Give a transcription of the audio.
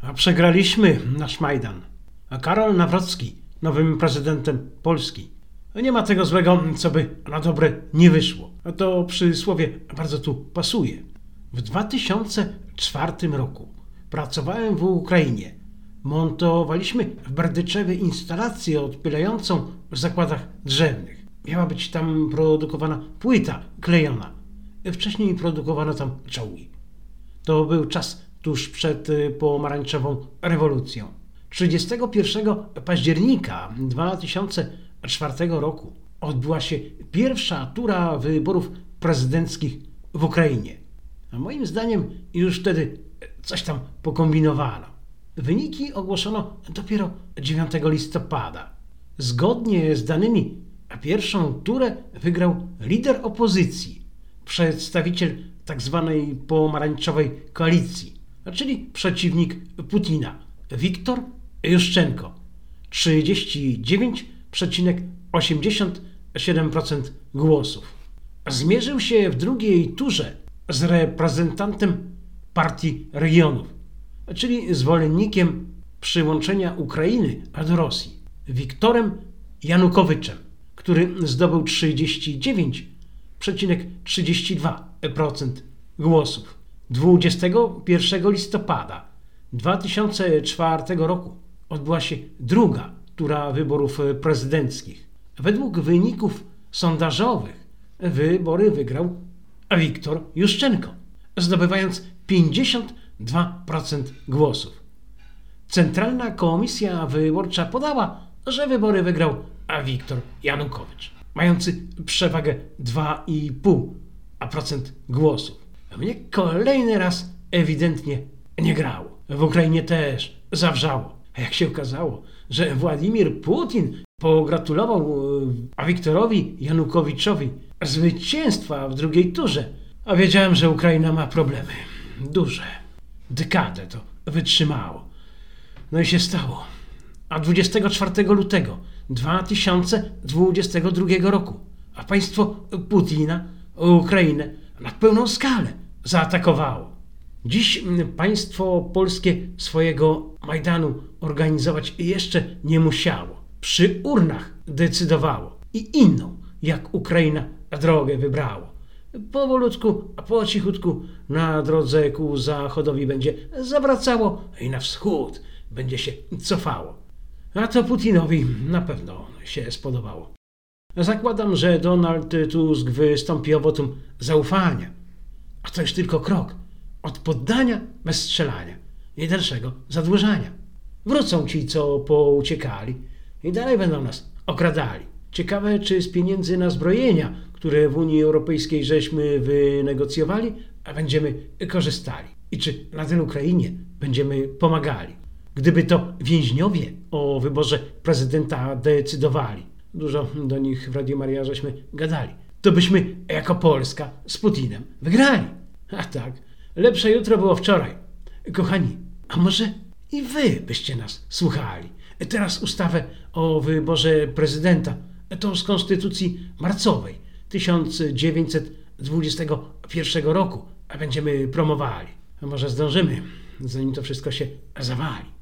A przegraliśmy nasz Majdan. A Karol Nawrocki nowym prezydentem Polski. Nie ma tego złego, co by na dobre nie wyszło. A to przysłowie bardzo tu pasuje. W 2004 roku pracowałem w Ukrainie. Montowaliśmy w Berdyczewie instalację odpylającą w zakładach drzewnych. Miała być tam produkowana płyta klejona. Wcześniej produkowano tam czołgi. To był czas tuż przed pomarańczową rewolucją. 31 października 2004 roku odbyła się pierwsza tura wyborów prezydenckich w Ukrainie. A moim zdaniem już wtedy coś tam pokombinowano. Wyniki ogłoszono dopiero 9 listopada. Zgodnie z danymi pierwszą turę wygrał lider opozycji, przedstawiciel tzw. pomarańczowej koalicji, czyli przeciwnik Putina, Wiktor Juszczenko, 39,87% głosów. Zmierzył się w drugiej turze z reprezentantem Partii Regionów, czyli zwolennikiem przyłączenia Ukrainy do Rosji, Wiktorem Janukowiczem, który zdobył 39,32% głosów. 21 listopada 2004 roku odbyła się druga tura wyborów prezydenckich. Według wyników sondażowych wybory wygrał Wiktor Juszczenko, zdobywając 52% głosów. Centralna Komisja Wyborcza podała, że wybory wygrał Wiktor Janukowicz, mający przewagę 2,5% głosów. Mnie kolejny raz ewidentnie nie grało. W Ukrainie też zawrzało. A jak się okazało, że Władimir Putin pogratulował Wiktorowi Janukowiczowi zwycięstwa w drugiej turze, a wiedziałem, że Ukraina ma problemy. Duże. Dekadę to wytrzymało. No i się stało. A 24 lutego 2022 roku a państwo Putina Ukrainę na pełną skalę zaatakowało. Dziś państwo polskie swojego Majdanu organizować jeszcze nie musiało. Przy urnach decydowało i inną, jak Ukraina, drogę wybrało. Powolutku, a po cichutku na drodze ku zachodowi będzie zawracało i na wschód będzie się cofało. A to Putinowi na pewno się spodobało. Zakładam, że Donald Tusk wystąpi o wotum zaufania. A to już tylko krok od poddania bez strzelania i dalszego zadłużania. Wrócą ci, co pouciekali i dalej będą nas okradali. Ciekawe, czy z pieniędzy na zbrojenia, które w Unii Europejskiej żeśmy wynegocjowali, a będziemy korzystali. I czy na tej Ukrainie będziemy pomagali. Gdyby to więźniowie o wyborze prezydenta decydowali, dużo do nich w Radiu Maryja żeśmy gadali, to byśmy jako Polska z Putinem wygrali. A tak, lepsze jutro było wczoraj. Kochani, a może i wy byście nas słuchali. Teraz ustawę o wyborze prezydenta, to z Konstytucji marcowej 1921 roku, a będziemy promowali. A może zdążymy, zanim to wszystko się zawali.